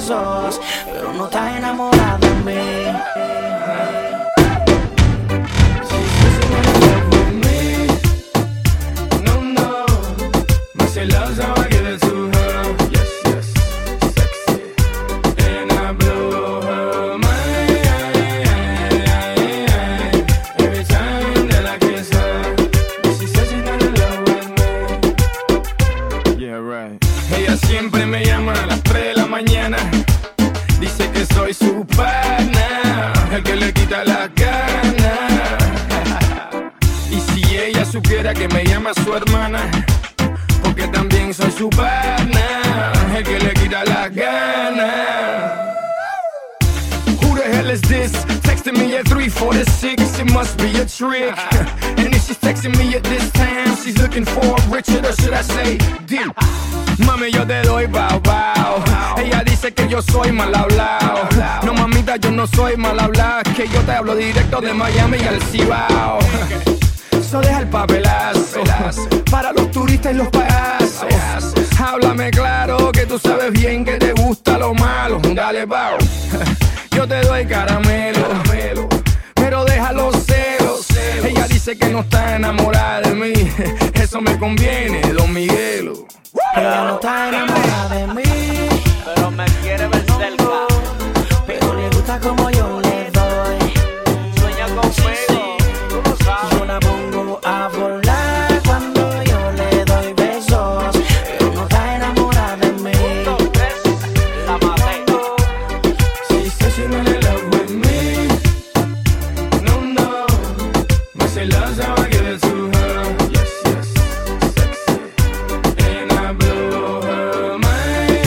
besos, pero no está enamorada de mí. Ella siempre me llama a las 3 de la mañana. Dice que soy su pana, el que le quita la gana. Y si ella supiera que me llama su hermana, porque también soy su pana, el que le quita la gana. Who the hell is this? Texting me at 3:46, it must be a trick. And if she's texting me at this time, she's looking for Richard, or should I say Dick? Mami, yo te doy bow bow. Ella dice que yo soy mal hablado. No, mamita, yo no soy mal hablado, que yo te hablo directo de Miami y al Cibao. So deja el papelazo para los turistas y los payasos. Háblame claro, que tú sabes bien que te gusta lo malo. Dale, bow. Yo te doy caramelo, pero deja los celos. Ella dice que no está enamorada de mí. Eso me conviene, Don Miguelo. Ella no está enamorada de mí, pero me quiere ver cerca. pero le gusta como yo le doy. Sueña conmigo, tú lo sabes. Yo la pongo a volar cuando yo le doy besos, pero no está enamorada de mí. La maté. She says she's not in love with me. No, no. But she loves how I give it to her. Yes, yes, sexy. And I blow her mind.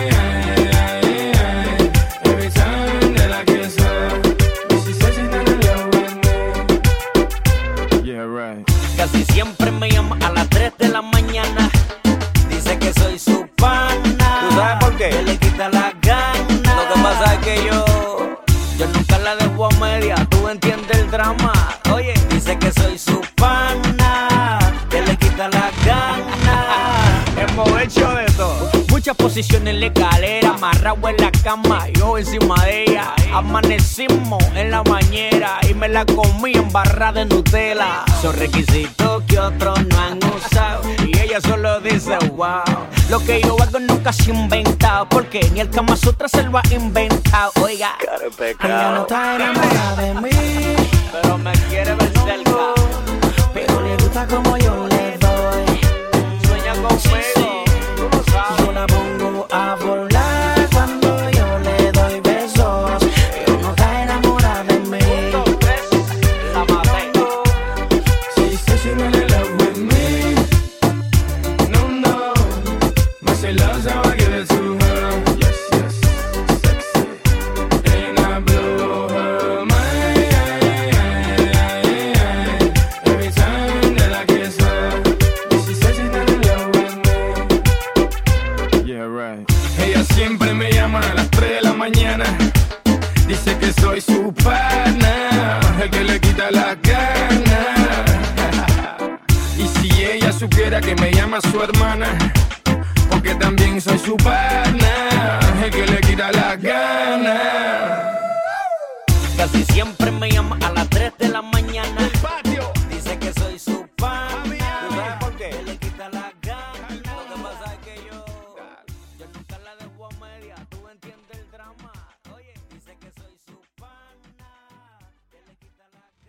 Every time that I kiss her. She says she's not in love with me. Yeah, right. Casi siempre me llama a las 3 de la mañana. Dice que soy su pana. ¿Tú sabes por qué? Que le quita la gana. Lo que pasa es que yo nunca la dejo a media. Tú entiendes el drama. Oye, dice que soy su pana, que le quita la gana. Hemos hecho de todo. Muchas posiciones en la escalera, amarrado en la cama, yo encima de ella. Amanecimos en la bañera y me la comí en barra de Nutella. Son requisitos que otros no han usado y ella solo dice wow. Lo que yo hago nunca se ha inventado, porque ni el Kama Sutra se lo ha inventado. Oiga, Ella no está enamorada de mí, pero me quiere ver cerca. pero le gusta como yo le doy. Sueña conmigo, tú lo sabes. Yo la pongo a volar cuando yo le doy besos, pero no está enamorada de mí. La maté. She says she's not in love with me. No, no. But she loves how I give it to her. Yes, yes, sexy. And I blow her mind. Every time that I kiss her. She says she's not in love with me. Yeah, right. Ella siempre me llama a las 3 de la mañana. Dice que soy su pana, el que le quita la gana. Y si ella supiera que me llama su hermana, porque también soy su pana, el que le quita la gana. Casi siempre me llama